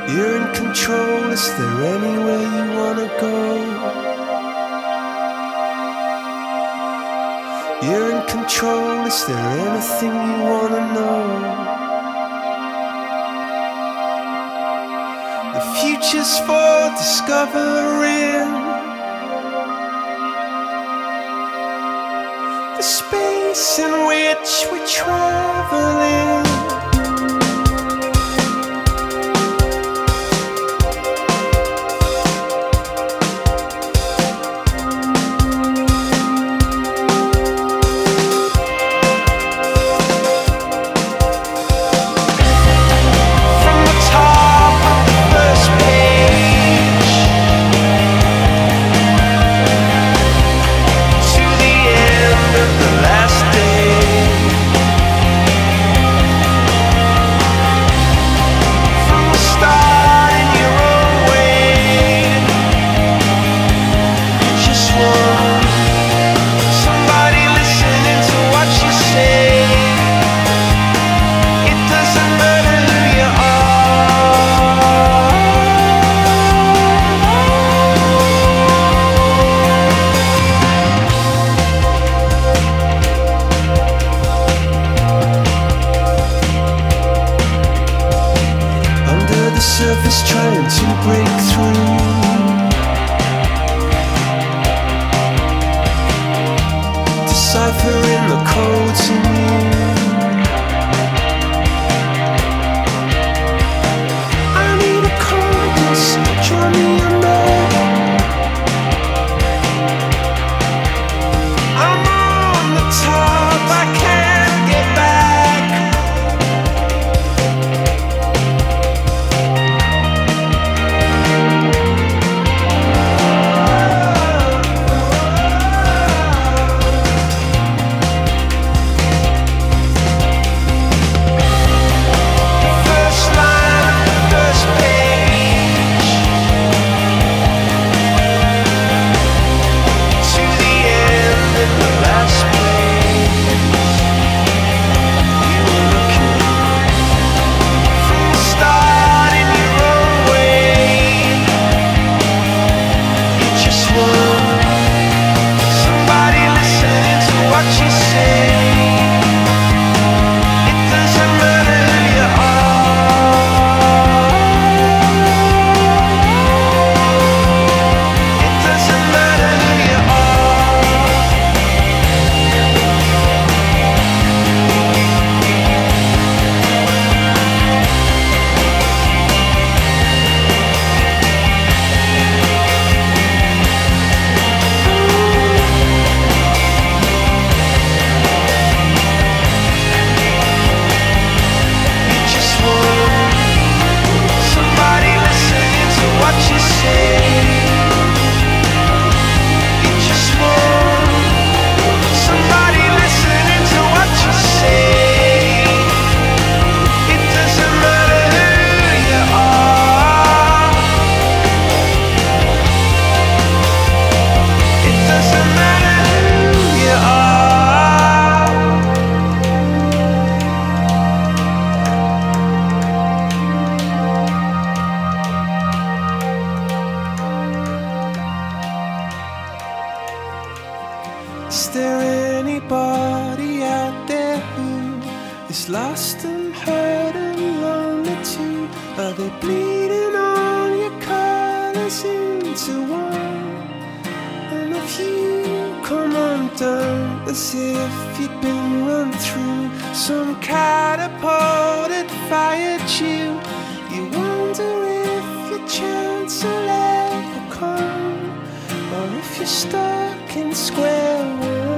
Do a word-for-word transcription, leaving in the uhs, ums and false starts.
You're in control, is there anywhere you wanna go? You're in control, is there anything you wanna know? The future's for discovering, the space in which we're traveling. Surface trying to break through, deciphering the codes in you. I need a compass, draw me a map. I'm on the top, I can't get back. Is there anybody out there who is lost and hurt and lonely too? Are they bleeding all your colors into one? And if you come undone as if you'd been run through some catapult that fired you, you wonder if your chance will ever come, or if you're stuck in square one.